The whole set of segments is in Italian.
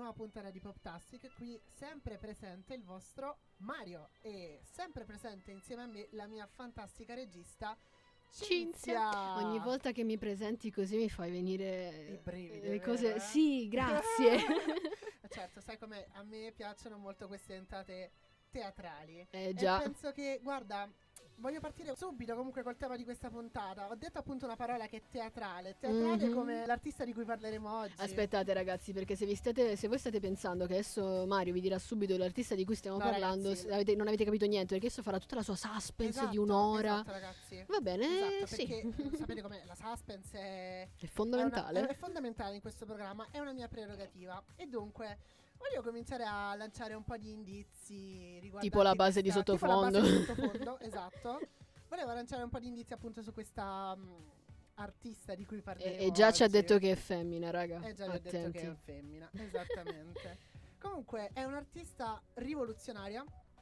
nuova puntata di Poptastic. Qui sempre presente il vostro Mario e sempre presente insieme a me la mia fantastica regista Cinzia. Ogni volta che mi presenti così mi fai venire i brividi, le cose. vero? Sì, grazie. Certo, sai come a me piacciono molto queste entrate teatrali. Già. E penso che, guarda, voglio partire subito comunque col tema di questa puntata. Ho detto appunto una parola che è teatrale come l'artista di cui parleremo oggi. Aspettate ragazzi, perché se voi state pensando che adesso Mario vi dirà subito l'artista di cui stiamo parlando, ragazzi, non avete capito niente, perché adesso farà tutta la sua suspense di Esatto, un'ora. Esatto, ragazzi. Va bene, Esatto, sì. perché sapete com'è, la suspense è fondamentale. È fondamentale in questo programma, è una mia prerogativa. E dunque voglio cominciare a lanciare un po' di indizi riguardanti tipo la base di sottofondo. Esatto. Volevo lanciare un po' di indizi appunto su questa artista di cui parleremo E già oggi. ci ha detto che è femmina, raga. E già vi ho detto che è femmina, esattamente. Comunque è un'artista rivoluzionaria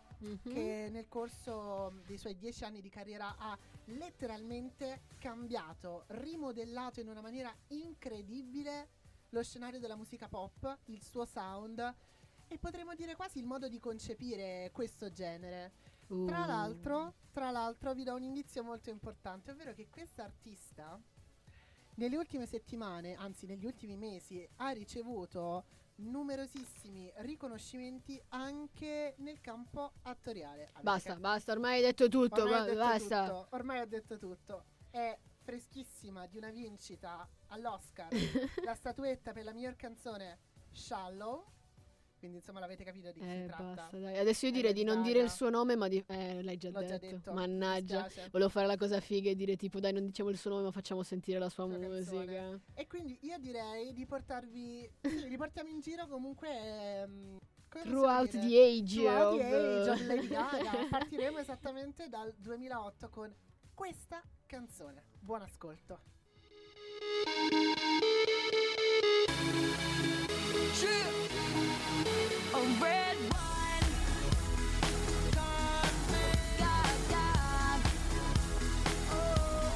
che nel corso dei suoi 10 anni di carriera ha letteralmente cambiato, rimodellato in una maniera incredibile lo scenario della musica pop, il suo sound e potremmo dire quasi il modo di concepire questo genere. Tra l'altro vi do un indizio molto importante, ovvero che questa artista nelle ultime settimane, anzi negli ultimi mesi, ha ricevuto numerosissimi riconoscimenti anche nel campo attoriale. Basta, ormai hai detto tutto, basta. Ormai ho detto tutto. È freschissima di una vincita all'Oscar, la statuetta per la miglior canzone Shallow. Quindi insomma l'avete capito di chi si tratta. Basta, dai. Adesso io direi di non dire il suo nome, ma l'hai già detto. Mannaggia, volevo fare la cosa figa e dire tipo dai, non diciamo il suo nome ma facciamo sentire la sua musica canzone. E quindi io direi di riportiamo in giro comunque throughout the age of Lady Gaga. Partiremo esattamente dal 2008 con questa canzone. Buon ascolto. A red wine, God. Oh,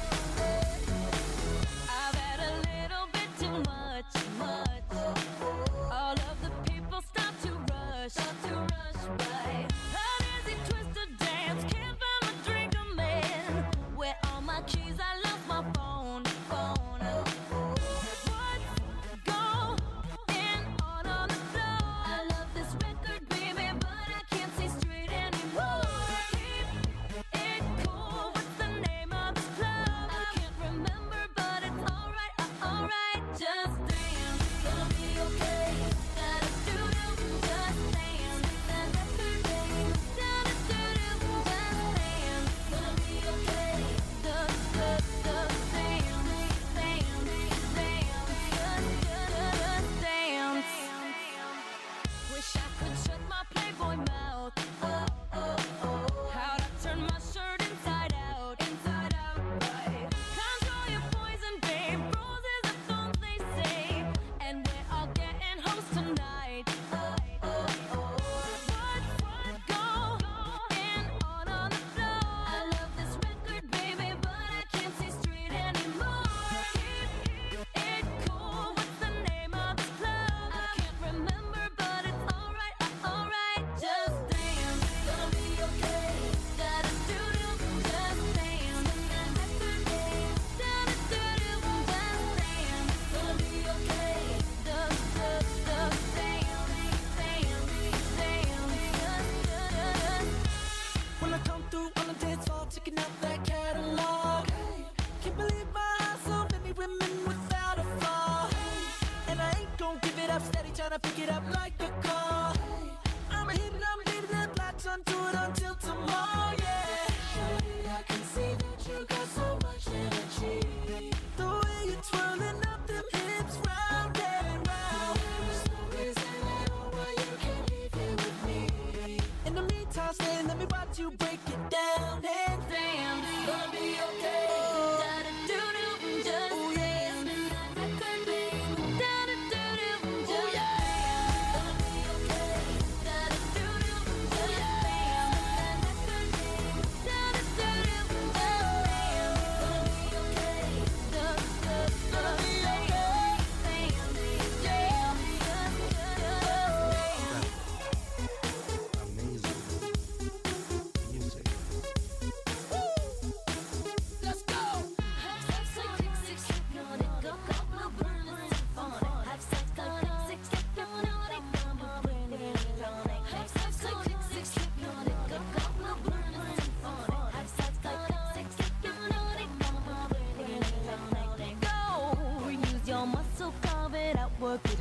I've had a little bit too much. All of the people start to rush by. An easy twisted dance, can't find a drink I'm in. Where all my keys, I lost my phone.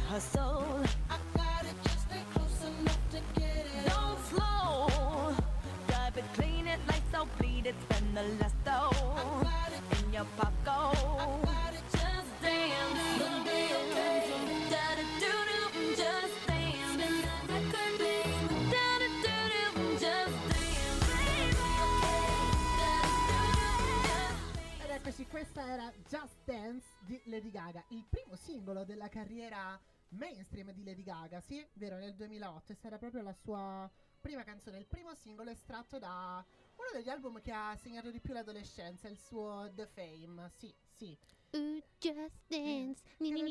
hustle. I got it, just stay close enough to get it. Don't slow, drive it, clean it, lights out, bleed it, spend the last though. I got it in your pocket. I got it, just dance, you'll be okay. Da-da-doo-doo, just dance, spin that record, babe. Da-da-doo-doo, just dance, baby. Ed eccoci, questa era Just Dance di Lady Gaga, il primo singolo della carriera mainstream di Lady Gaga, sì, vero, nel 2008. Questa era proprio la sua prima canzone, il primo singolo estratto da uno degli album che ha segnato di più l'adolescenza, il suo The Fame, sì, sì. Just Dance.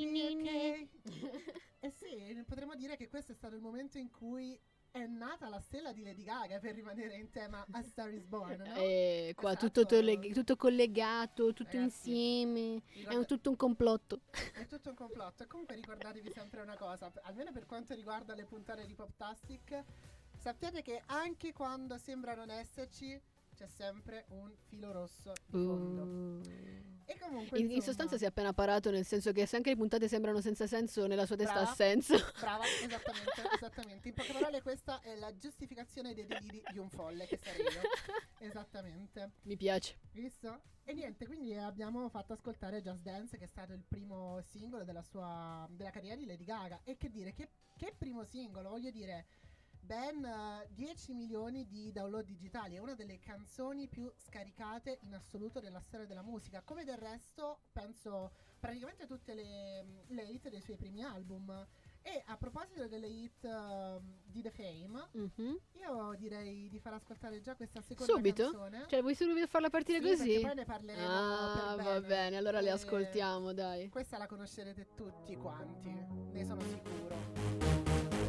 Eh sì, potremmo dire che questo è stato il momento in cui è nata la stella di Lady Gaga, per rimanere in tema A Star Is Born, no? Qua Esatto. tutto collegato, tutto Ragazzi, insieme. ricorda- È tutto un complotto. È tutto un complotto. E comunque ricordatevi sempre una cosa, almeno per quanto riguarda le puntate di Poptastic, sappiate che anche quando sembra non esserci, c'è sempre un filo rosso di fondo. E comunque In insomma, sostanza si è appena parato, nel senso che se anche le puntate sembrano senza senso, nella sua testa Brava. ha senso. Brava, esattamente. In poche parole, questa è la giustificazione dei deliri di un folle, che sarei io. Esattamente. Mi piace. Visto? E niente, quindi abbiamo fatto ascoltare Just Dance, che è stato il primo singolo della carriera di Lady Gaga. E che dire, che primo singolo, voglio dire, ben 10 milioni di download digitali, è una delle canzoni più scaricate in assoluto della storia della musica, come del resto penso praticamente tutte le hit dei suoi primi album. E a proposito delle hit di The Fame, io direi di far ascoltare già questa seconda Subito? canzone. Cioè, vuoi subito farla partire Sì, così? perché poi ne parleremo Ah, per va bene. bene, allora le E ascoltiamo, dai. Questa la conoscerete tutti quanti, ne sono sicuro.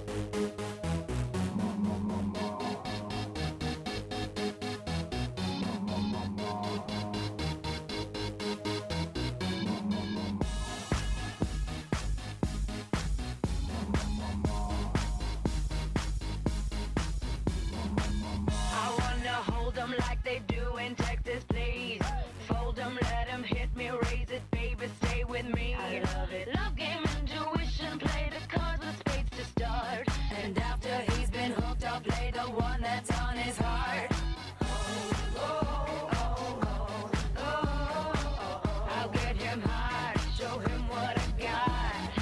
I wanna hold 'em like they do in Texas, please. Fold 'em, let 'em hit me, raise it, baby, stay with me. I love it. Love game, intuition, play the cards with spades to start. And after he's been hooked, I'll play the one that's on his heart. I'll get him hard, show him what I got.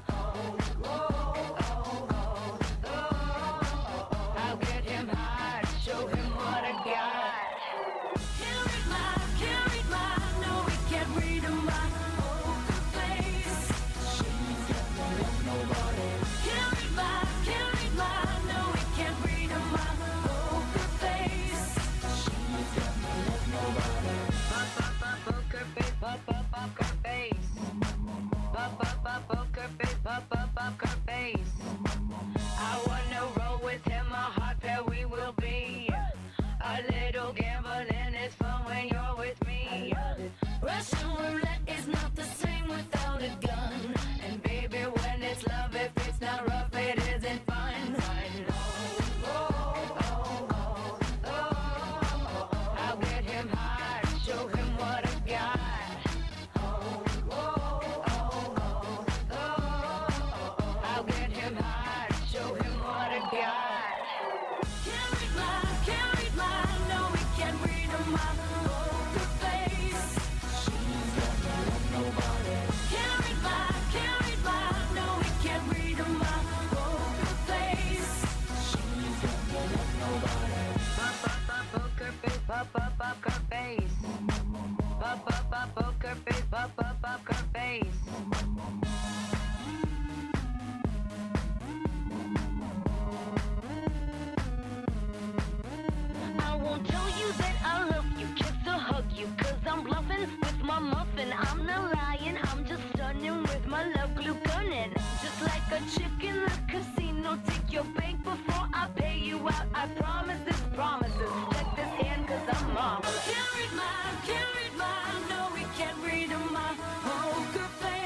I'll get him hard, show him what I got. Can't read my, no, we can't read my poker face. She's got me like nobody. Can't read my, no, we can't read my poker face. She's got me like nobody. Poker face, poker face. Poker face, poker face. I wanna roll with him, a hot pair we will be. A little gambling is fun when you're with me. Russian roulette is not the same without a gun. And baby, when it's love, if it's not rough, it isn't fun. I'll get him hard, show him what I got. I'll get him hard, show him what I got. Can't read my, no, we can't read my poker face. She's got me like nobody. Can't read my, no, we can't read my poker face. She's got me like nobody. Poker face, poker face. Poker face, poker face. I won't tell you that I love you, kiss or hug you, 'cause I'm bluffing with my muffin. I'm not lying, I'm just stunning with my love glue gunning. Just like a chick in the casino, take your bank before I pay you out. I promise this promises. Check this hand 'cause I'm marvelous. Can't read my, no, we can't read my poker face.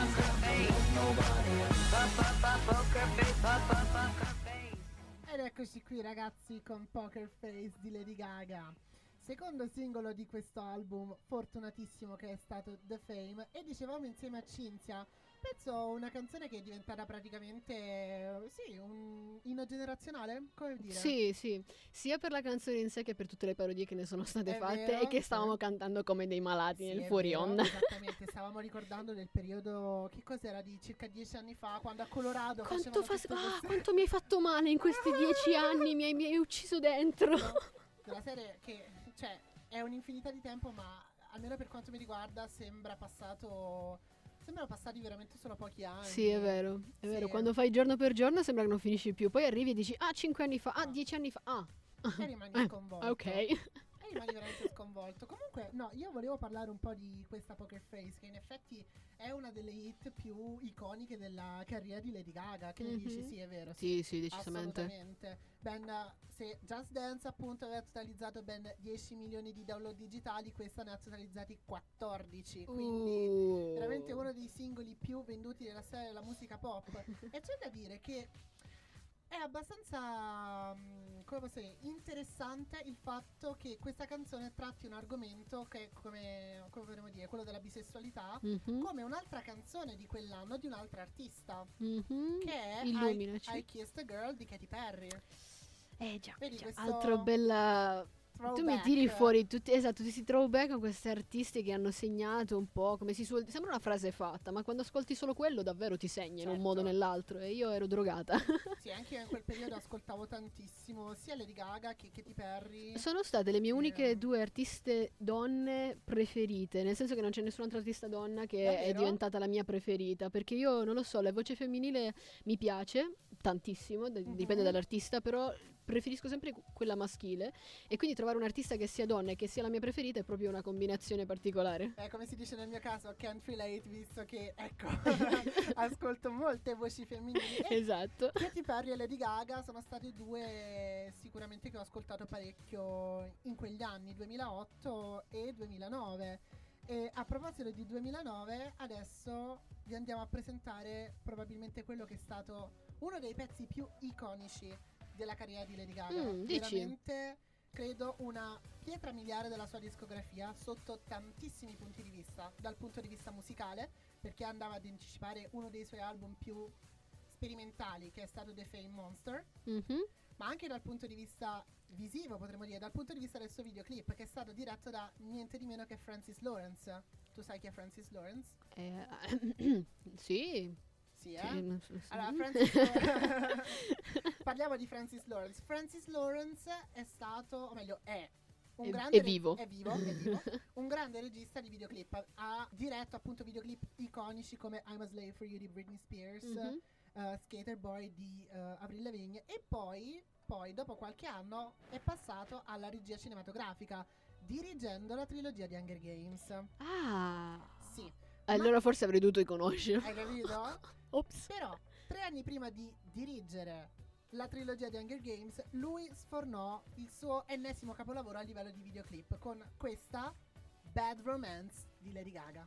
Ed eccoci qui ragazzi con Poker Face di Lady Gaga, secondo singolo di questo album fortunatissimo che è stato The Fame. E dicevamo insieme a Cinzia, penso una canzone che è diventata praticamente un inno generazionale, come dire. Sì, sia per la canzone in sé che per tutte le parodie che ne sono state fatte vero, e che stavamo cantando come dei malati nel fuori vero, onda. Esattamente, stavamo ricordando del periodo, che cos'era, di circa 10 anni fa, quando a Colorado quanto mi hai fatto male in questi 10 anni, mi hai ucciso dentro. Della serie che, cioè, è un'infinità di tempo, ma almeno per quanto mi riguarda sembrano passati veramente solo pochi anni. Sì, è vero. Sì. Quando fai giorno per giorno sembra che non finisci più. Poi arrivi e dici, 5 anni fa, 10 anni fa, E rimani sconvolto. Ok. E rimani veramente sconvolto. Comunque, no, io volevo parlare un po' di questa Poker Face, che in effetti è una delle hit più iconiche della carriera di Lady Gaga. Che ne dici? Sì, è vero. Sì, decisamente. Assolutamente. Se Just Dance appunto aveva totalizzato ben 10 milioni di download digitali, questa ne ha totalizzati 14. Quindi veramente uno dei singoli più venduti nella storia della musica pop. E c'è da dire che è abbastanza interessante il fatto che questa canzone tratti un argomento che, come potremmo dire, quello della bisessualità, come un'altra canzone di quell'anno di un'altra artista, che è I Kissed a Girl di Katy Perry. Già, Vedi altro bella... throwback. Tu mi tiri fuori tutti questi throwback con questi artisti che hanno segnato un po', come si suol... Sembra una frase fatta, ma quando ascolti solo quello davvero ti segna in un modo o nell'altro, e io ero drogata. Sì, anche io in quel periodo ascoltavo tantissimo sia Lady Gaga che Katy Perry. Sono state le mie uniche due artiste donne preferite, nel senso che non c'è nessun'altra artista donna che Davvero? è diventata la mia preferita, perché io non lo so, la voce femminile mi piace tantissimo, dipende dall'artista, però preferisco sempre quella maschile, e quindi trovare un artista che sia donna e che sia la mia preferita è proprio una combinazione particolare. Come si dice nel mio caso, can't relate, visto che, ecco, ascolto molte voci femminili. Esatto. Katy Perry e Lady Gaga sono state due sicuramente che ho ascoltato parecchio in quegli anni, 2008 e 2009. E a proposito di 2009, adesso vi andiamo a presentare probabilmente quello che è stato uno dei pezzi più iconici della carriera di Lady Gaga. Veramente credo una pietra miliare della sua discografia sotto tantissimi punti di vista. Dal punto di vista musicale, perché andava ad anticipare uno dei suoi album più sperimentali, che è stato The Fame Monster, ma anche dal punto di vista visivo, potremmo dire, dal punto di vista del suo videoclip, che è stato diretto da niente di meno che Francis Lawrence. Tu sai chi è Francis Lawrence? Sì. Sì, Allora, parliamo di Francis Lawrence. Francis Lawrence è stato, o meglio è un è vivo. Un grande regista di videoclip. Ha diretto appunto videoclip iconici come I'm a Slave for You di Britney Spears, Skater Boy di Avril Lavigne, e poi dopo qualche anno è passato alla regia cinematografica, dirigendo la trilogia di Hunger Games. Sì. Allora forse avrei dovuto conoscerlo. Hai capito? Ops. Però 3 anni prima di dirigere la trilogia di Hunger Games, lui sfornò il suo ennesimo capolavoro a livello di videoclip con questa Bad Romance di Lady Gaga.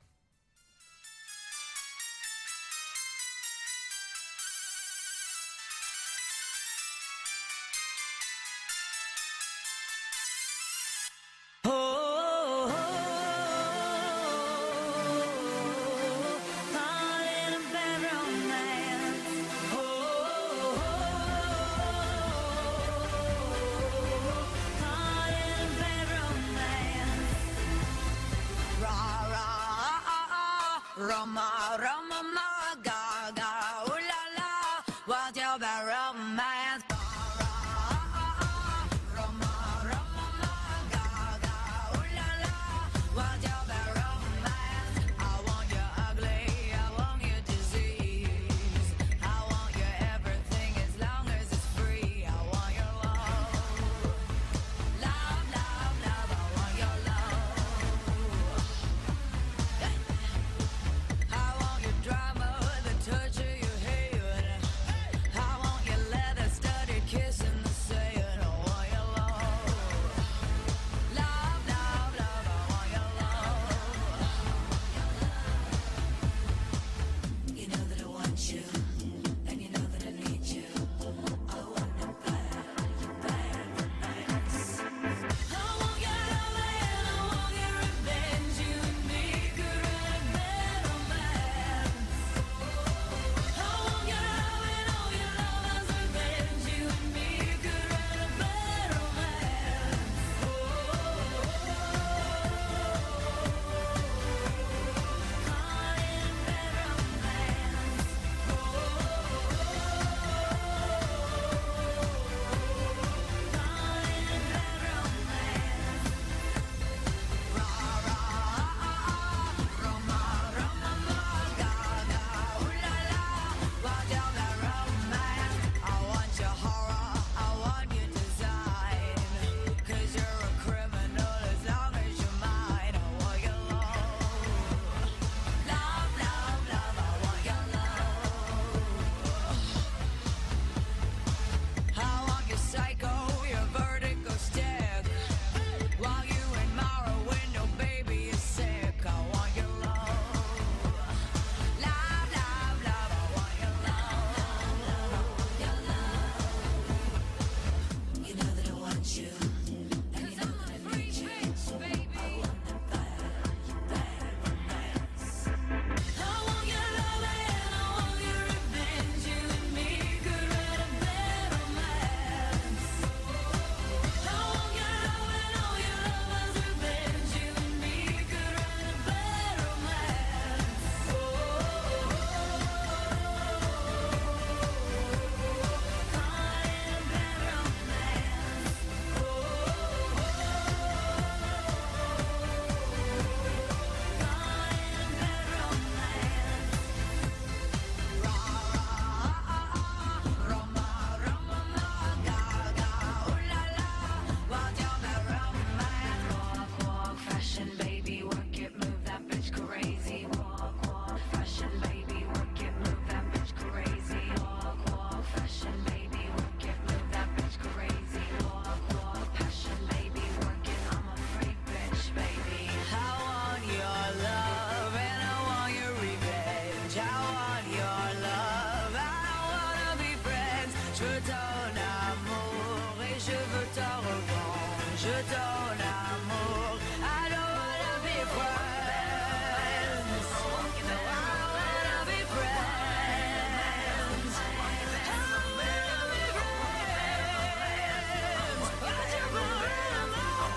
Je donne amour et je veux ta revanche. Je donne amour. I don't wanna be friends. I wanna be friends. I wanna be friends. Why'd you borrow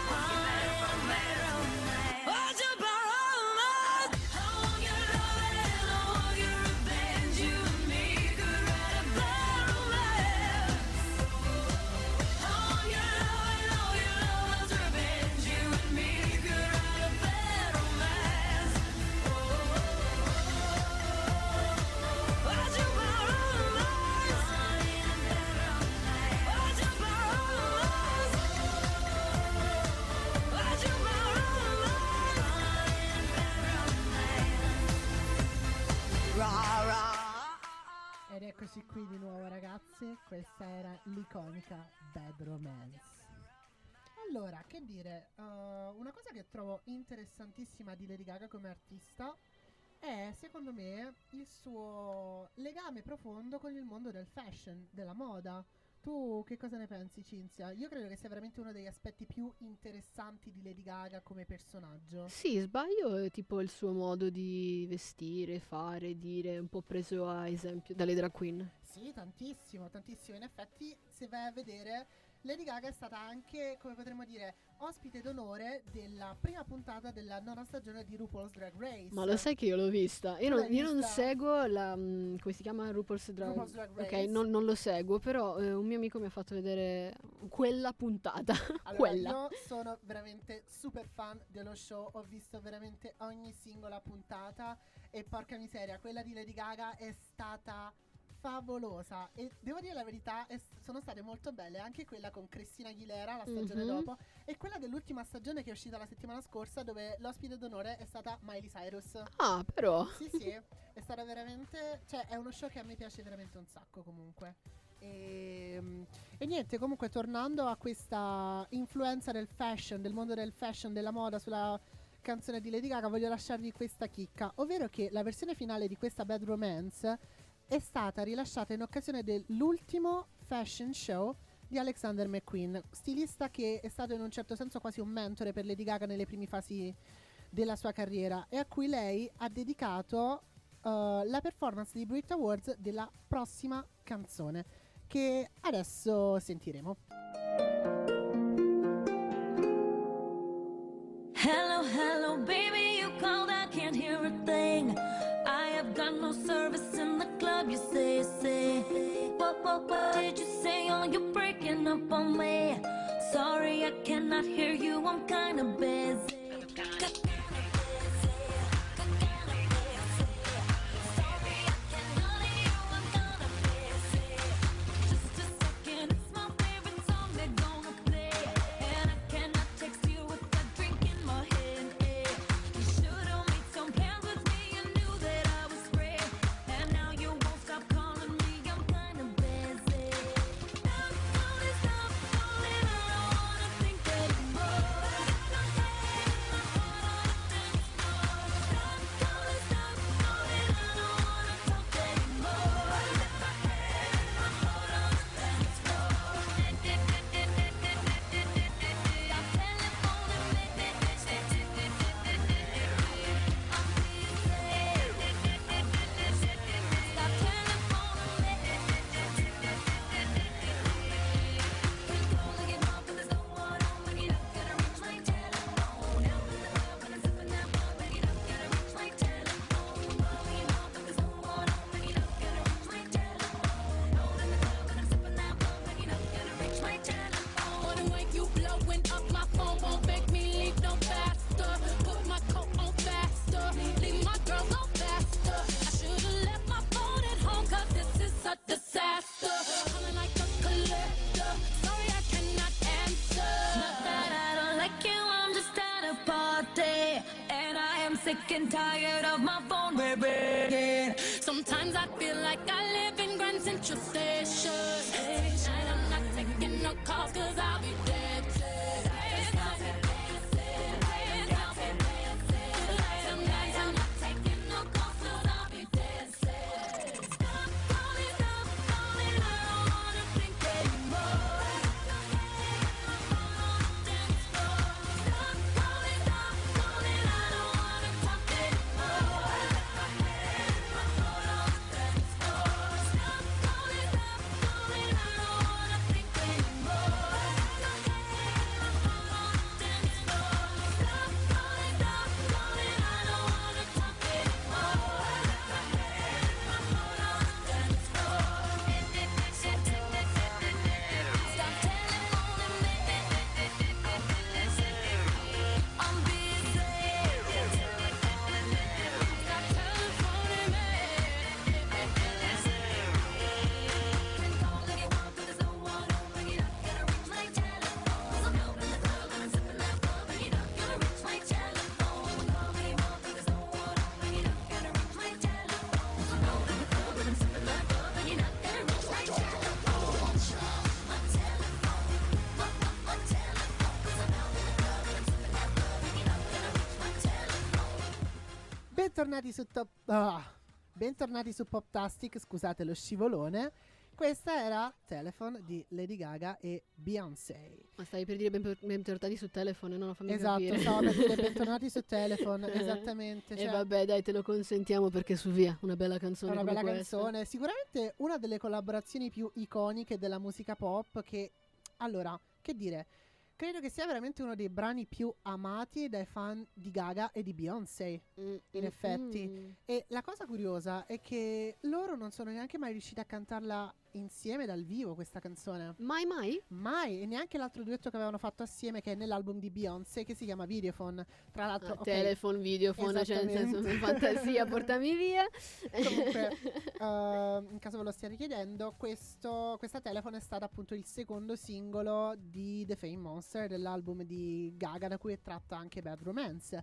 Why'd you borrow I want your love and I want your revenge. You and me could write a bad romance. I want your love and all your love's revenge. You and me could write a bad romance. Why'd you borrow Why'd you borrow Why'd you borrow Ed eccoci qui di nuovo ragazzi, questa era l'iconica Bad Romance. Allora, che dire, una cosa che trovo interessantissima di Lady Gaga come artista è, secondo me, il suo legame profondo con il mondo del fashion, della moda. Tu che cosa ne pensi, Cinzia? Io credo che sia veramente uno degli aspetti più interessanti di Lady Gaga come personaggio. Sì, sbaglio, è tipo il suo modo di vestire, fare, dire, un po' preso a esempio dalle drag queen. Sì, tantissimo, tantissimo. In effetti, se vai a vedere, Lady Gaga è stata anche, come potremmo dire, ospite d'onore della prima puntata della nona stagione di RuPaul's Drag Race. Ma lo sai che io l'ho vista? Io Tu non, l'hai io non vista? seguo la... come si chiama? RuPaul's Drag RuPaul's Drag Ok, Race. non lo seguo, però un mio amico mi ha fatto vedere quella puntata. Allora, quella. io sono veramente super fan dello show, ho visto veramente ogni singola puntata e porca miseria, quella di Lady Gaga è stata favolosa e devo dire la verità, sono state molto belle anche quella con Christina Aguilera la stagione Mhm. dopo e quella dell'ultima stagione che è uscita la settimana scorsa dove l'ospite d'onore è stata Miley Cyrus. Ah, però. Sì, sì, è stata veramente, cioè è uno show che a me piace veramente un sacco comunque. E niente, comunque tornando a questa influenza del fashion, del mondo del fashion, della moda sulla canzone di Lady Gaga, voglio lasciarvi questa chicca, ovvero che la versione finale di questa Bad Romance è stata rilasciata in occasione dell'ultimo fashion show di Alexander McQueen, stilista che è stato in un certo senso quasi un mentore per Lady Gaga nelle prime fasi della sua carriera e a cui lei ha dedicato la performance di Brit Awards della prossima canzone che adesso sentiremo. Hello, hello, baby, you called, I can't hear a thing. I have got no service in the club, you say. What did you say? Oh, you're breaking up on me. Sorry, I cannot hear you, I'm kinda busy. Sick and tired of my phone ringing. Sometimes I feel like I live in Grand Central Station. And I'm not taking no calls cause I'll be dead. Sometimes I'm not taking no calls cause I'll be dead. Stop calling, I don't wanna bentornati su Poptastic, scusate lo scivolone. Questa era Telephone di Lady Gaga e Beyoncé. Ma stavi per dire bentornati su Telephone, no? Fammi Esatto, capire. stavo per dire bentornati su Telephone, esattamente. E vabbè, dai, te lo consentiamo perché su via, una bella canzone. È una come bella questa. canzone, sicuramente una delle collaborazioni più iconiche della musica pop che, allora, che dire, credo che sia veramente uno dei brani più amati dai fan di Gaga e di Beyoncé, in effetti. E la cosa curiosa è che loro non sono neanche mai riusciti a cantarla insieme dal vivo, questa canzone. Mai? Mai, e neanche l'altro duetto che avevano fatto assieme, che è nell'album di Beyoncé, che si chiama Videophone. Tra l'altro, ok, Telephone, videophone, cioè nel senso, fantasia, portami via. comunque, in caso ve lo stiate chiedendo, questa Telephone è stata appunto il secondo singolo di The Fame Monster, dell'album di Gaga, da cui è tratta anche Bad Romance.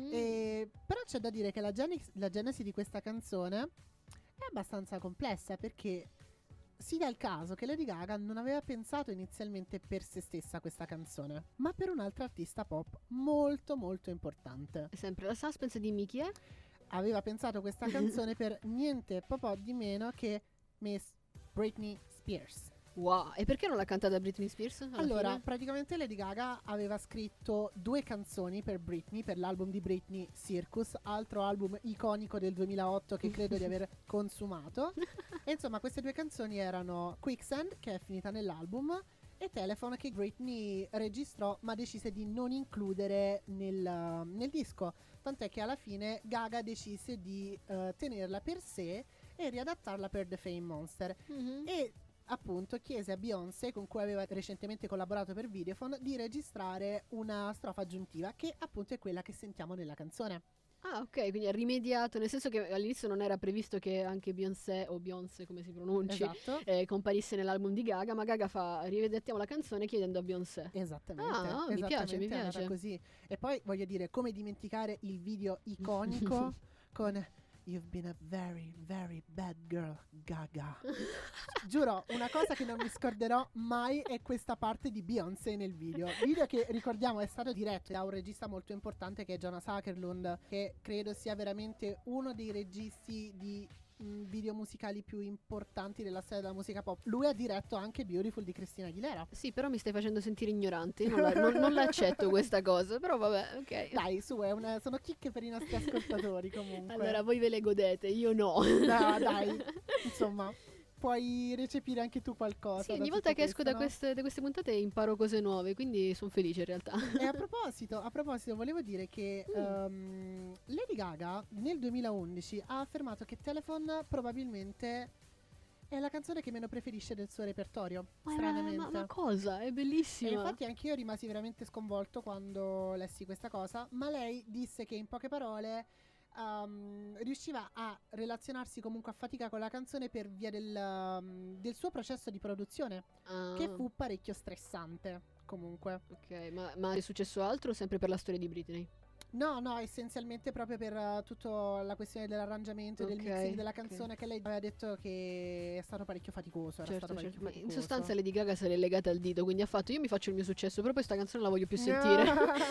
Però c'è da dire che la genesi di questa canzone è abbastanza complessa, perché si dà il caso che Lady Gaga non aveva pensato inizialmente per se stessa questa canzone, ma per un'altra artista pop molto molto importante. È sempre la suspense, dimmi chi è? Aveva pensato questa canzone per niente po' di meno che Miss Britney Spears. Wow, e perché non l'ha cantata Britney Spears? alla Allora, fine? praticamente Lady Gaga aveva scritto 2 canzoni per Britney, per l'album di Britney, Circus, altro album iconico del 2008 che credo di aver consumato. E insomma, queste 2 canzoni erano Quicksand, che è finita nell'album, e Telephone, che Britney registrò ma decise di non includere nel disco. Tant'è che alla fine Gaga decise di tenerla per sé e riadattarla per The Fame Monster. E appunto chiese a Beyoncé, con cui aveva recentemente collaborato per Videophone, di registrare una strofa aggiuntiva, che appunto è quella che sentiamo nella canzone. Ah, ok, quindi ha rimediato, nel senso che all'inizio non era previsto che anche Beyoncé, o Beyoncé come si pronunci, Esatto. comparisse nell'album di Gaga, ma Gaga fa rivedettiamo la canzone chiedendo a Beyoncé. Esattamente. Ah, mi piace, mi esattamente, è andata piace. così. E poi voglio dire, come dimenticare il video iconico con You've been a very, very bad girl, Gaga. Giuro, una cosa che non mi scorderò mai è questa parte di Beyoncé nel video. Video che, ricordiamo, è stato diretto da un regista molto importante, che è Jonas Åkerlund, che credo sia veramente uno dei registi di video musicali più importanti della storia della musica pop. Lui ha diretto anche Beautiful di Christina Aguilera. Sì, però mi stai facendo sentire ignorante, non l'accetto questa cosa, però vabbè, ok. Dai, su, sono chicche per i nostri ascoltatori comunque. Allora, voi ve le godete, io no. Dai, insomma, puoi recepire anche tu qualcosa. Sì, da ogni tutto volta che esco da questo, no? queste puntate imparo cose nuove, quindi sono felice in realtà. E a proposito, volevo dire che Lady Gaga nel 2011 ha affermato che Telephone probabilmente è la canzone che meno preferisce del suo repertorio, stranamente. Ma cosa? È bellissima. E infatti anch'io rimasi veramente sconvolto quando lessi questa cosa, ma lei disse che in poche parole riusciva a relazionarsi comunque a fatica con la canzone per via del suo processo di produzione, che fu parecchio stressante comunque. Ok, ma è successo altro o sempre per la storia di Britney? No, essenzialmente proprio per tutta la questione dell'arrangiamento e del Ok, mixing della ok. canzone, che lei aveva detto che è stato parecchio faticoso. Era stato parecchio Ma in faticoso. sostanza Lady Gaga se l'è legata al dito, quindi ha fatto io mi faccio il mio successo, però poi sta canzone non la voglio più sentire.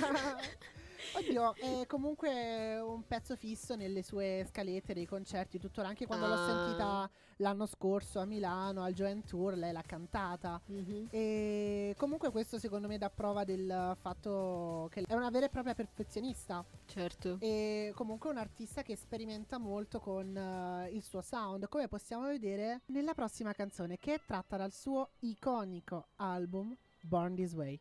Oddio, è comunque un pezzo fisso nelle sue scalette dei concerti, tuttora. Anche quando l'ho sentita l'anno scorso a Milano al Joanne Tour, lei l'ha cantata. Mhm. E comunque questo secondo me dà prova del fatto che è una vera e propria perfezionista. Certo. E comunque un artista che sperimenta molto con il suo sound, come possiamo vedere nella prossima canzone, che è tratta dal suo iconico album Born This Way.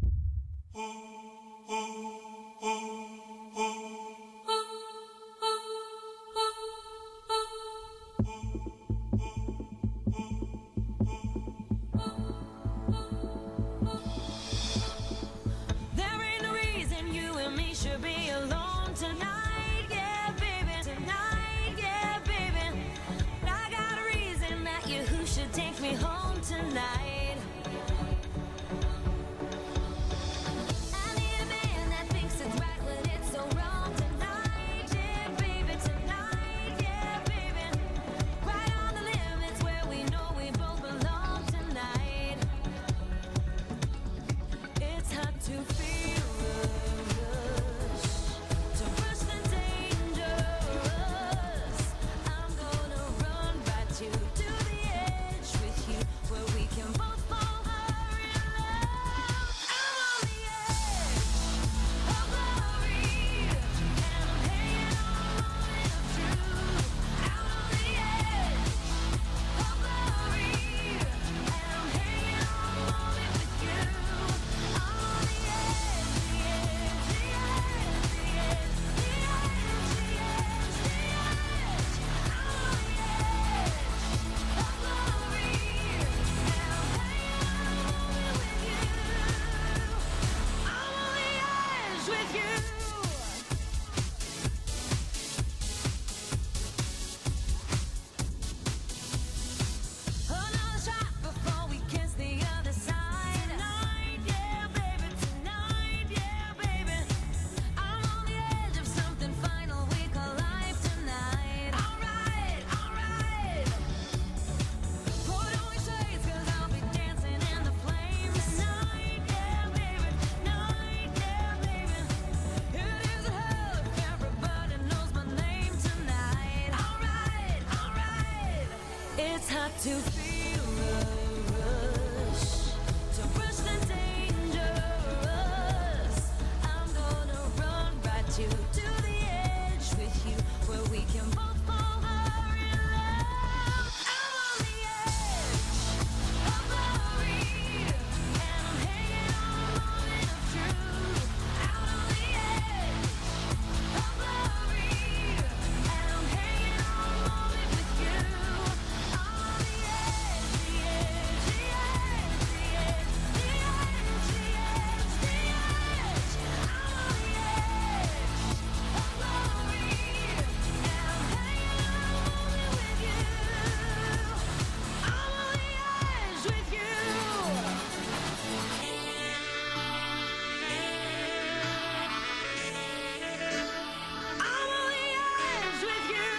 There ain't no reason you and me should be alone tonight, yeah, baby. Tonight, yeah, baby. But I got a reason that you who should take me home tonight. I need a man that thinks it's right when it's so wrong tonight, yeah, baby. Tonight, yeah, baby. Right on the limits where we know we both belong tonight. It's hard to feel the rush, to rush the danger. It's hard to feel the rush, to rush the dangerous. I'm gonna run right to the edge with you, where we can both fall hard in love. I'm on the edge of glory, and I'm hanging on a moment of truth. Out on the edge of glory, and I'm hanging on a moment with you. I'm on the edge, the edge, the edge, the edge, the edge, the edge, the edge. I'm on the edge of glory, and I'm hanging on a moment with you. I'm on the edge with you. I'm on the edge with you.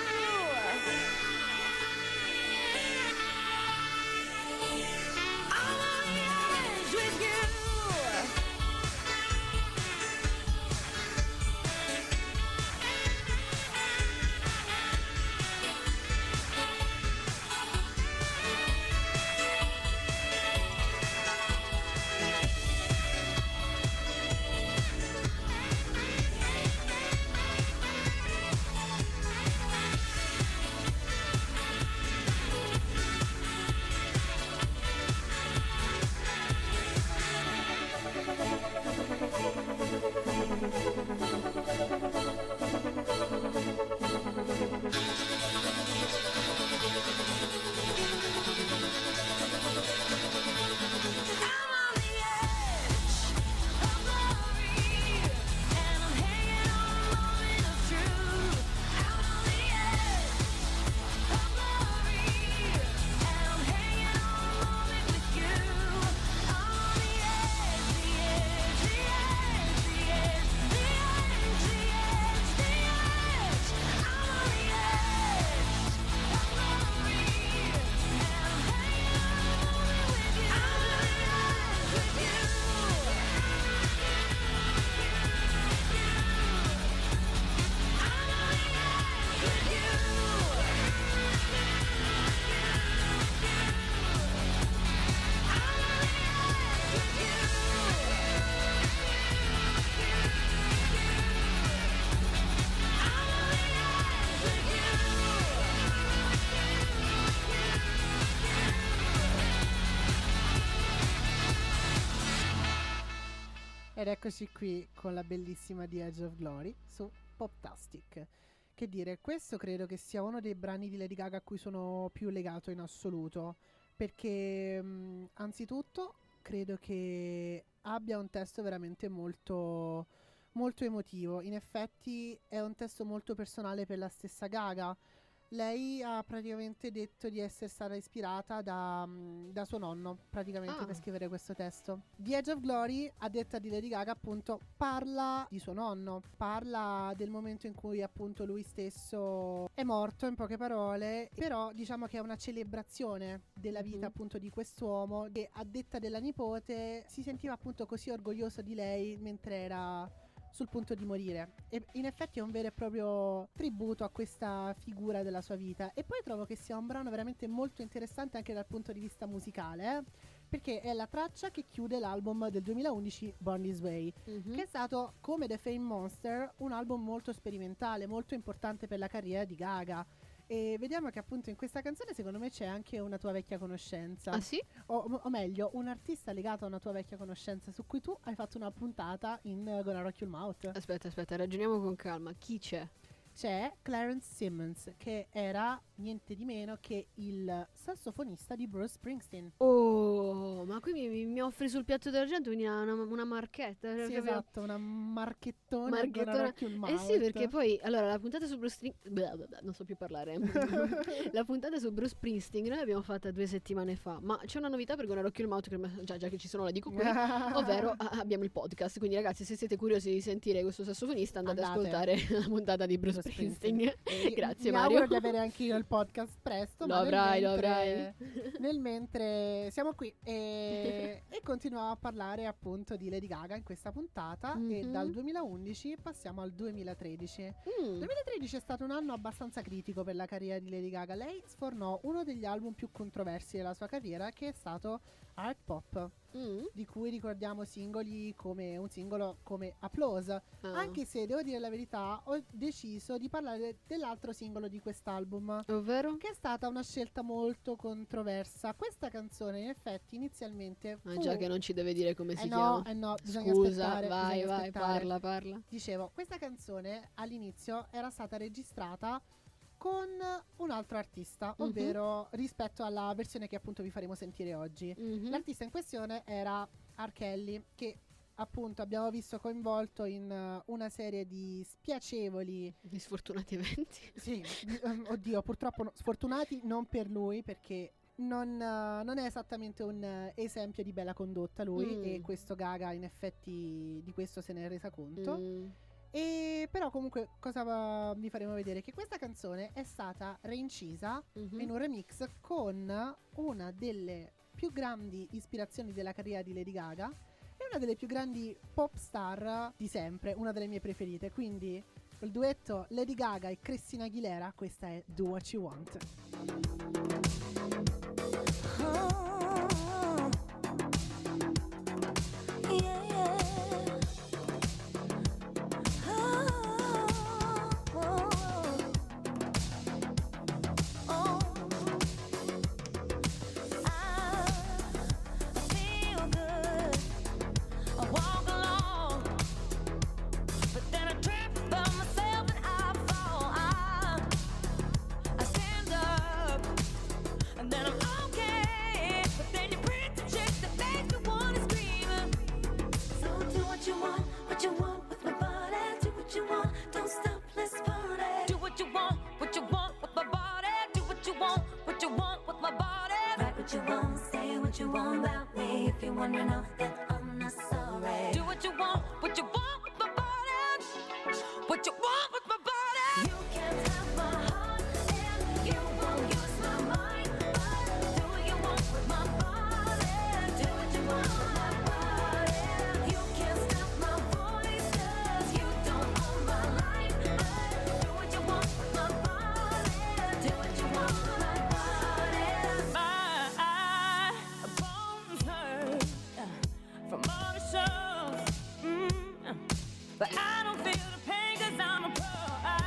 I'm on the edge with you. I'm on the edge of glory, and I'm hanging on a moment of truth. Out on the edge of glory, and I'm hanging on a moment with you. I'm on the edge, the edge, the edge, the edge, the edge, the edge, the edge. I'm on the edge of glory, and I'm hanging on a moment with you. I'm on the edge with you. I'm on the edge with you. I'm on the edge with you. I'm on the edge with Ed eccoci qui con la bellissima The Edge of Glory su Poptastic. Che dire, questo credo che sia uno dei brani di Lady Gaga a cui sono più legato in assoluto, perché anzitutto credo che abbia un testo veramente molto, molto emotivo. In effetti è un testo molto personale per la stessa Gaga. Lei ha praticamente detto di essere stata ispirata da suo nonno, praticamente, per scrivere questo testo. The Edge of Glory, a detta di Lady Gaga, appunto, parla di suo nonno, parla del momento in cui appunto lui stesso è morto, in poche parole, però diciamo che è una celebrazione della vita appunto di quest'uomo che, a detta della nipote, si sentiva appunto così orgoglioso di lei mentre era sul punto di morire, e in effetti è un vero e proprio tributo a questa figura della sua vita. E poi trovo che sia un brano veramente molto interessante anche dal punto di vista musicale, perché è la traccia che chiude l'album del 2011 Born This Way, che è stato, come The Fame Monster, un album molto sperimentale, molto importante per la carriera di Gaga. E vediamo che appunto in questa canzone secondo me c'è anche una tua vecchia conoscenza. Ah sì? O meglio, un artista legato a una tua vecchia conoscenza su cui tu hai fatto una puntata in Gonna Rock Your Mouth. Aspetta, ragioniamo con calma. Chi c'è? C'è Clarence Simmons, che era niente di meno che il sassofonista di Bruce Springsteen. Oh, ma qui mi offri sul piatto d'argento una marchetta. Sì, proprio- esatto, una marchettona. Gonna Rock Your Eh sì, Mouth. perché poi allora la puntata su Bruce Springsteen non so più parlare. La puntata su Bruce Springsteen noi l'abbiamo fatta 2 settimane fa, ma c'è una novità per Gonna Rock Your Mouth, già che ci sono la dico qui, ovvero abbiamo il podcast, quindi ragazzi, se siete curiosi di sentire questo sassofonista andate ad ascoltare la puntata di Bruce Springsteen. E Grazie mi Mario. auguro di avere anche io il podcast presto. Lo ma avrai, lo avrai. Nel mentre siamo qui e continuiamo a parlare appunto di Lady Gaga in questa puntata. E Mhm. dal 2011 passiamo al 2013. Mm. 2013 è stato un anno abbastanza critico per la carriera di Lady Gaga. Lei sfornò uno degli album più controversi della sua carriera, che è stato Art Pop, Mm. di cui ricordiamo singoli come un singolo come Applause. Ah. Anche se devo dire la verità, ho deciso di parlare dell'altro singolo di quest'album, Ovvero? che è stata una scelta molto controversa. Questa canzone in effetti inizialmente Ah, già che non ci deve dire come si chiama. no, bisogna Scusa, aspettare, vai, bisogna vai, aspettare. parla. Dicevo, questa canzone all'inizio era stata registrata con un altro artista, Mhm. ovvero rispetto alla versione che appunto vi faremo sentire oggi. Mhm. L'artista in questione era R. Kelly, che appunto abbiamo visto coinvolto in una serie di spiacevoli, Di sfortunati eventi. sì, oddio, purtroppo sfortunati non per lui, perché non è esattamente un esempio di bella condotta lui, Mm. e questo Gaga in effetti di questo se ne è resa conto. Mm. E però comunque cosa vi faremo vedere? Che questa canzone è stata reincisa Mhm. in un remix con una delle più grandi ispirazioni della carriera di Lady Gaga e una delle più grandi pop star di sempre, una delle mie preferite. Quindi il duetto Lady Gaga e Christina Aguilera, questa è Do What You Want. And then I'm okay, but then you bring the chick that makes me wanna scream. So do what you want with my body. Do what you want, don't stop, let's party. Do what you want with my body. Do what you want with my body. Write what you want, say what you want about me. If you wanna know, then I'm not sorry. Do what you want with my body. What you want with my body. You can't have my heart and you won't use my mind. But do what you want with my body. Do what you want with my body. You can't stop my voice 'cause you don't own my life. But do what you want with my body. Do what you want with my body. My bones hurt from all the shows. But I don't feel the pain 'cause I'm a pro.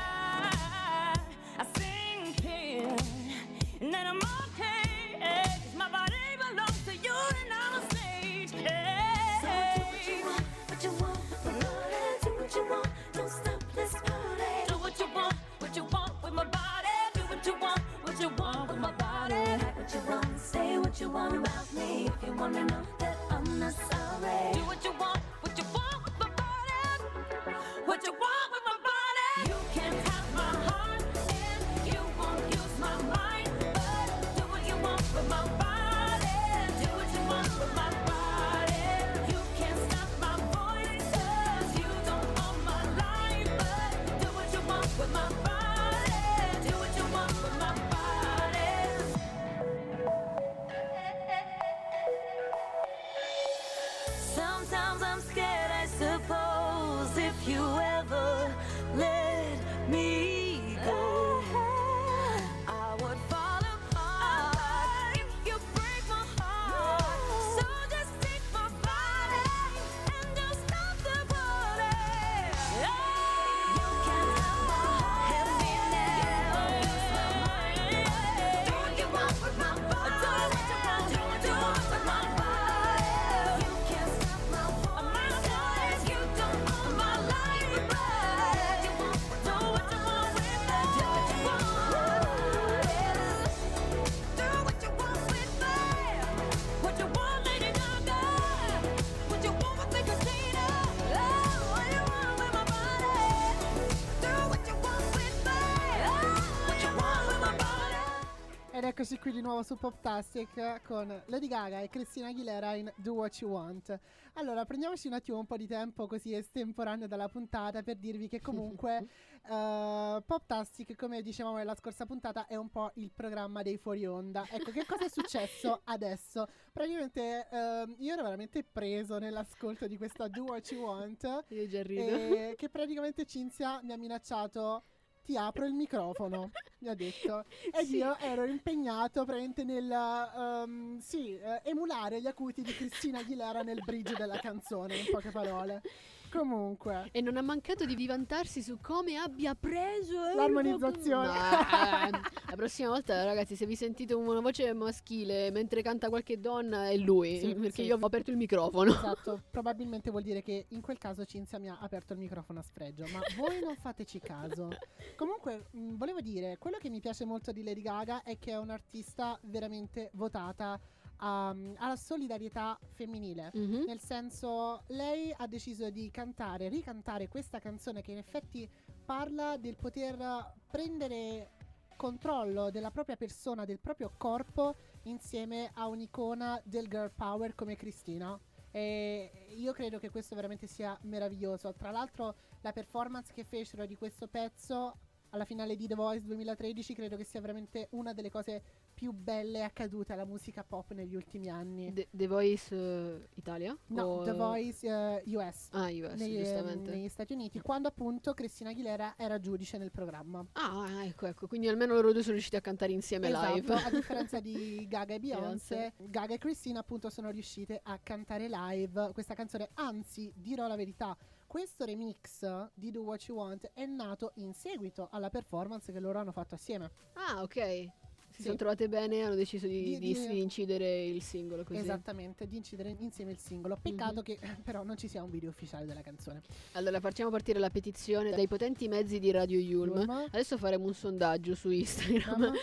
I sing here and then I'm okay. 'Cause my body belongs to you and I'm a stage. So do what you want with my body. Do what you want, don't stop, let's party. Do what you want with my body. Do what you want with my body. Write what you want, say what you want about me. If you wanna know that I'm not sorry. Do what you want with my body. What you want with my body. You can't have my heart and you won't use my mind. But do what you want with my body. Do what you want with my body. You can't stop my voice 'cause you don't own my life. But do what you want with my body. Do what you want with my body. Sometimes I'm scared, I suppose, if you ever let me go, I would fall apart if you break my heart. So just take my body and don't stop the party. You can't have my heart and never lose my mind. Do what you want with my body. Do what you want with my body. You can't stop my voice. You don't own my life. Eccoci qui di nuovo su Poptastic con Lady Gaga e Christina Aguilera in Do What You Want. Allora, prendiamoci un attimo un po' di tempo così estemporaneo dalla puntata per dirvi che comunque Poptastic, come dicevamo nella scorsa puntata, è un po' il programma dei fuori onda. Ecco, che cosa è successo adesso? Praticamente io ero veramente preso nell'ascolto di questa Do What You Want. Io già rido. E che praticamente Cinzia mi ha minacciato: ti apro il microfono, mi ha detto. Ed Sì. io ero impegnato praticamente nel emulare gli acuti di Christina Aguilera nel bridge della canzone, in poche parole. Comunque, E non ha mancato di vantarsi su come abbia preso l'armonizzazione. La prossima volta, ragazzi, se vi sentite una voce maschile mentre canta qualche donna, è lui. Sì, perché sì. io ho aperto il microfono. Esatto, probabilmente vuol dire che in quel caso Cinzia mi ha aperto il microfono a sfregio, ma voi non fateci caso. Comunque, volevo dire, quello che mi piace molto di Lady Gaga è che è un'artista veramente votata alla solidarietà femminile. Mhm. Nel senso, lei ha deciso di ricantare questa canzone che in effetti parla del poter prendere controllo della propria persona, del proprio corpo, insieme a un'icona del girl power come Cristina. E io credo che questo veramente sia meraviglioso. Tra l'altro, la performance che fecero di questo pezzo alla finale di The Voice 2013 credo che sia veramente una delle cose più belle accadute alla musica pop negli ultimi anni. The Voice Italia? No, O- The Voice US. Ah, US, giustamente. Negli Stati Uniti, quando appunto Christina Aguilera era giudice nel programma. Ah, ecco. Quindi almeno loro due sono riusciti a cantare insieme Esatto, live. a differenza di Gaga e Beyoncé, Beyoncé. Gaga e Christina appunto sono riuscite a cantare live questa canzone. Anzi, dirò la verità, questo remix di Do What You Want è nato in seguito alla performance che loro hanno fatto assieme. Ah, ok. Si Sì. sono trovate bene e hanno deciso di Di- incidere il singolo così. Esattamente, di incidere insieme il singolo. Peccato Mhm. che però non ci sia un video ufficiale della canzone. Allora facciamo partire la petizione dai potenti mezzi di Radio Yulm. Yulm. Adesso faremo un sondaggio su Instagram. Mamma.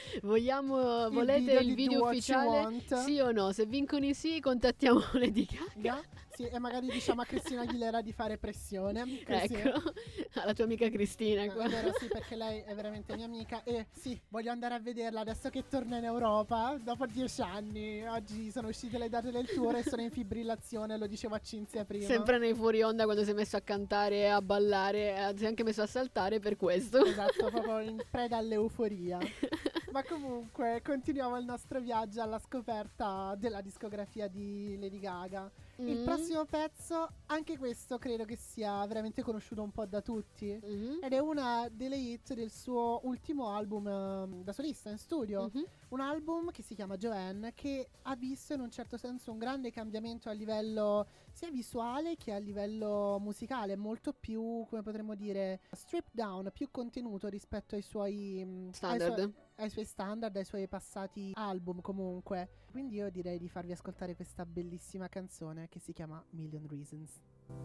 Volete video il di video Do What You ufficiale? Want. Sì o no? Se vincono i sì, contattiamo Lady Gaga. Gaga? Sì, e magari diciamo a Christina Aguilera di fare pressione. Ecco, alla tua amica Cristina qua. È vero, sì, perché lei è veramente mia amica e sì, voglio andare a vederla adesso che torna in Europa dopo 10 anni. Oggi sono uscite le date del tour e sono in fibrillazione, lo dicevo a Cinzia prima. Sempre nei fuori onda quando si è messo a cantare e a ballare, si è anche messo a saltare per questo. Esatto, proprio in preda all'euforia. Ma comunque continuiamo il nostro viaggio alla scoperta della discografia di Lady Gaga. Il Mm. prossimo pezzo, anche questo credo che sia veramente conosciuto un po' da tutti. Mhm. Ed è una delle hit del suo ultimo album da solista in studio. Mhm. Un album che si chiama Joanne, che ha visto in un certo senso un grande cambiamento a livello sia visuale che a livello musicale, molto più, come potremmo dire, stripped down, più contenuto rispetto ai suoi Standard. ai suoi standard, ai suoi passati album comunque. Quindi io direi di farvi ascoltare questa bellissima canzone che si chiama Million Reasons.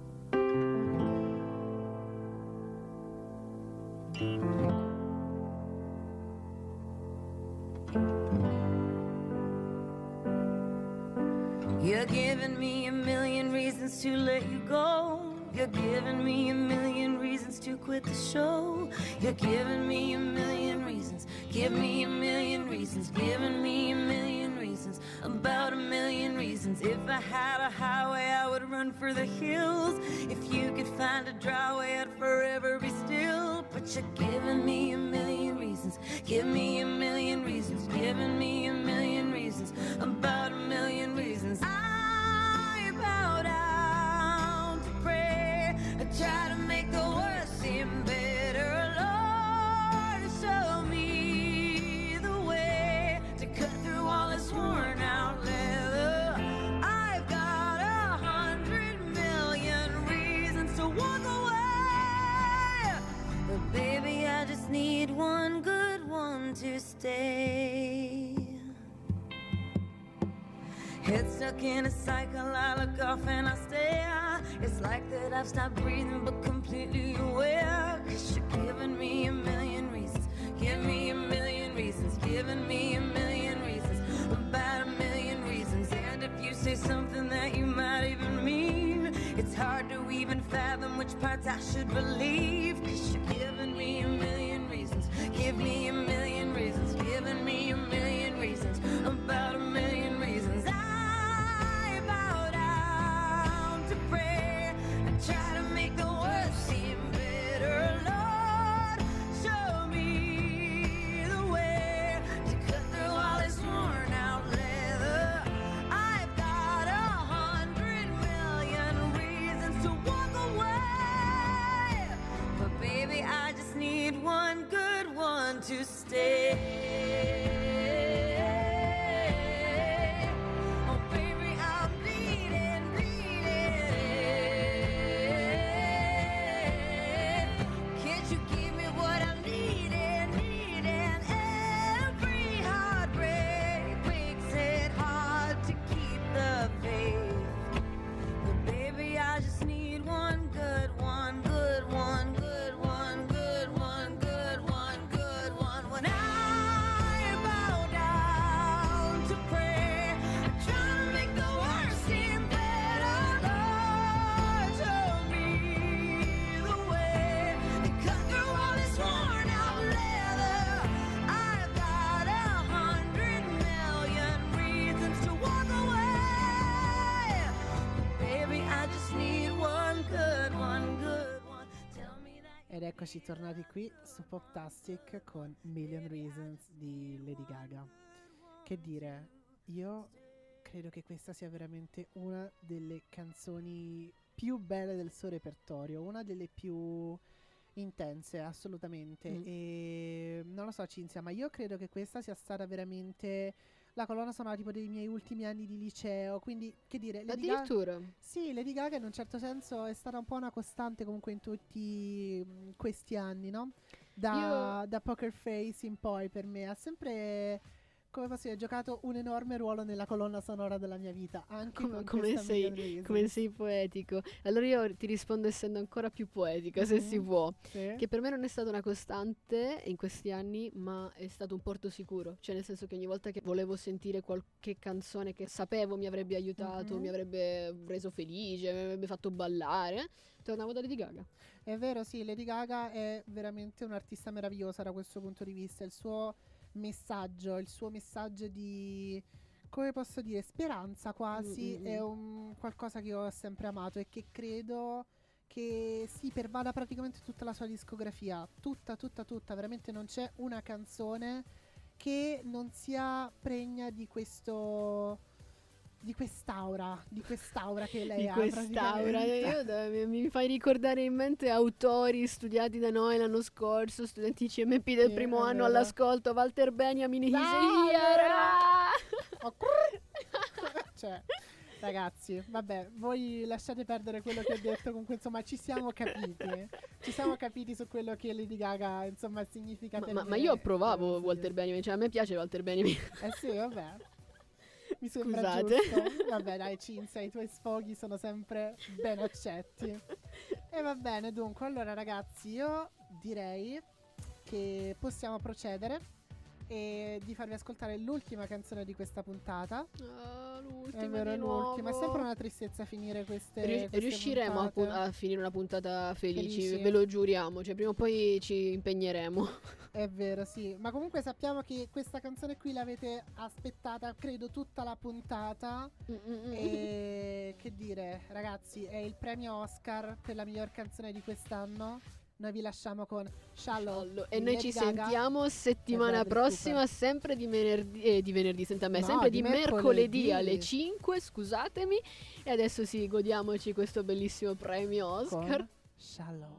You're giving me a million reasons to let you go. You're giving me a million reasons to quit the show. You're giving me a million reasons. Give me a million reasons. Giving me a million reasons. About a million reasons. If I had a highway, I would run for the hills. If you could find a dry way, I'd forever be still. But you're giving me a million reasons. Give me a million reasons. Giving me a million reasons. About a million reasons. I bow down to pray. I try to make the worst seem better. Lord, show me the way to cut through all this worn out leather. I've got 100 million reasons to walk away. But baby, I just need one good one to stay. Head stuck in a cycle, I look off and I stare. It's like that I've stopped breathing but completely aware. 'Cause you're giving me a million reasons. Give me a million reasons. Giving me a million reasons. About a million reasons. And if you say something that you might even mean, it's hard to even fathom which parts I should believe. 'Cause you're giving me a million reasons. Give me a million reasons. Giving me a million reasons. to stay. Oh, baby, I'm bleeding, bleeding. Can't you give me what I'm needing, needing? Every heartbreak makes it hard to keep the faith. But baby, I just need one good one, good one, good one, good one, good one, good one. When I bow down to pray, try to make the worst seem better. Lord, show me the way to cut through all this worn out leather. I've got 100 million reasons to walk away. Baby, I just need one good one, good one. Tell me that. Ed eccoci tornati qui su Poptastic con Million Reasons di Lady Gaga. Che dire, io credo che questa sia veramente una delle canzoni più belle del suo repertorio, una delle più intense, assolutamente. E non lo so, Cinzia, ma io credo che questa sia stata veramente la colonna sonora tipo dei miei ultimi anni di liceo. Quindi, che dire, Lady Gaga, Addirittura. sì, Lady Gaga in un certo senso è stata un po' una costante comunque in tutti questi anni, no? Da Poker Face in poi per me ha sempre, come posso dire, giocato un enorme ruolo nella colonna sonora della mia vita, anche con Come questa Million sei, Reasons. come sei poetico. Allora io ti rispondo essendo ancora più poetica, se si può. Sì. Che per me non è stata una costante in questi anni, ma è stato un porto sicuro. Cioè, nel senso che ogni volta che volevo sentire qualche canzone che sapevo mi avrebbe aiutato, mi avrebbe reso felice, mi avrebbe fatto ballare, tornavo da Lady Gaga. È vero, sì, Lady Gaga è veramente un'artista meravigliosa da questo punto di vista. Il suo messaggio di, come posso dire, speranza quasi, è un qualcosa che io ho sempre amato e che credo che si pervada praticamente tutta la sua discografia. Tutta, veramente non c'è una canzone che non sia pregna di questo... di quest'aura che lei Di ha quest'aura. praticamente. Mi fai ricordare in mente autori studiati da noi l'anno scorso, studenti CMP del Sì, primo è anno vero. all'ascolto, Walter Benjamin, His Dai, Here. Cioè, ragazzi, vabbè, voi lasciate perdere quello che ho detto, comunque insomma ci siamo capiti su quello che Lady Gaga insomma significa per Ma me. io approvavo Posso Walter dire. Benjamin, cioè a me piace Walter Benjamin. Sì, vabbè. Mi sembra Scusate. giusto. Vabbè, dai, Cinzia, i tuoi sfoghi sono sempre ben accetti. E va bene, dunque, allora ragazzi, io direi che possiamo procedere e di farvi ascoltare l'ultima canzone di questa puntata. Ah, l'ultima È vero, di è l'ultima. È nuovo. sempre una tristezza finire queste Riusciremo puntate. a finire una puntata felici, Felici. ve lo giuriamo, cioè prima o poi ci impegneremo. È vero, sì. Ma comunque sappiamo che questa canzone qui l'avete aspettata, credo, tutta la puntata. E che dire, ragazzi, è il premio Oscar per la miglior canzone di quest'anno. Noi vi lasciamo con Shallow. E di noi Lady ci Gaga sentiamo settimana Bradley prossima, Cooper. sempre di venerdì, senta a me, No, sempre di di mercoledì mercoledì. alle 5, scusatemi. E adesso sì, godiamoci questo bellissimo premio Oscar. con Shallow.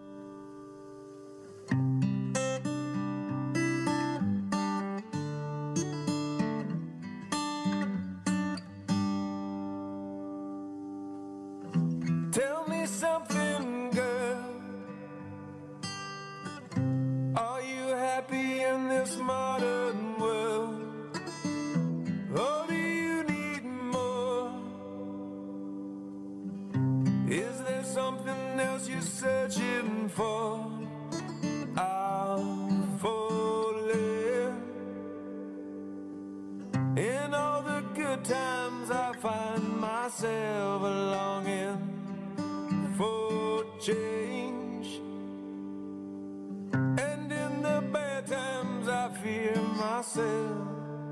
Tell me something, girl. Are you happy in this modern world? Or do you need more? Is there something else you're searching for? I'm falling. In all the good times I find myself longing for change, and in the bad times I fear myself.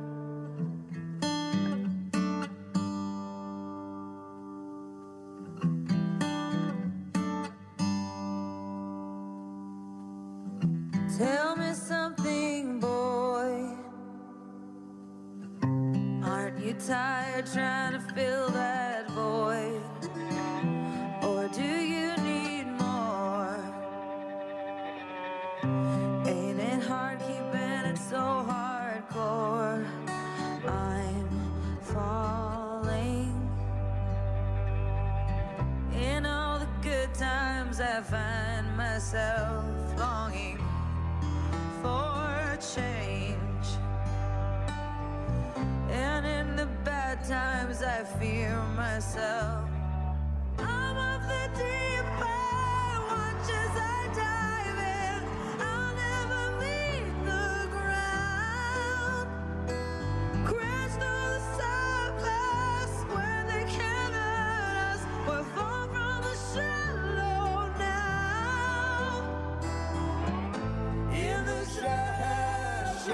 Tell me something, boy. Aren't you tired trying to fill that void? Or do you need more? Ain't it hard keeping I find myself longing for change. And in the bad times I fear myself. I'm of the deep end, watch as I dive in. I'll never meet the ground. Crash through the surface where they can't hurt us. We're far from the shallow now. In the shallow,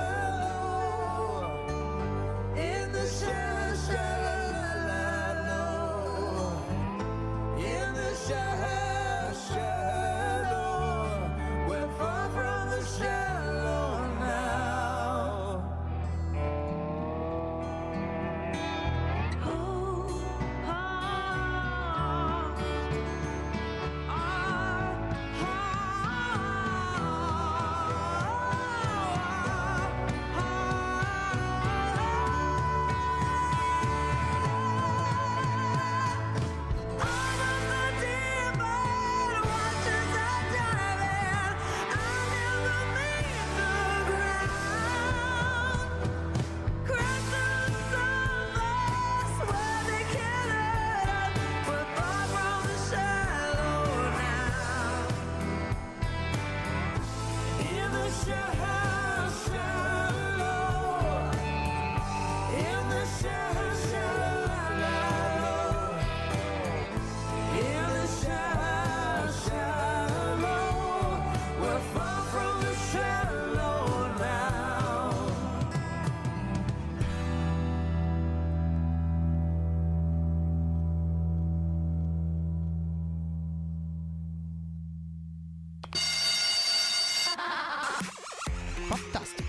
in the shallow. In the shallow, we're far from the shallow now. Oh, Fantastico.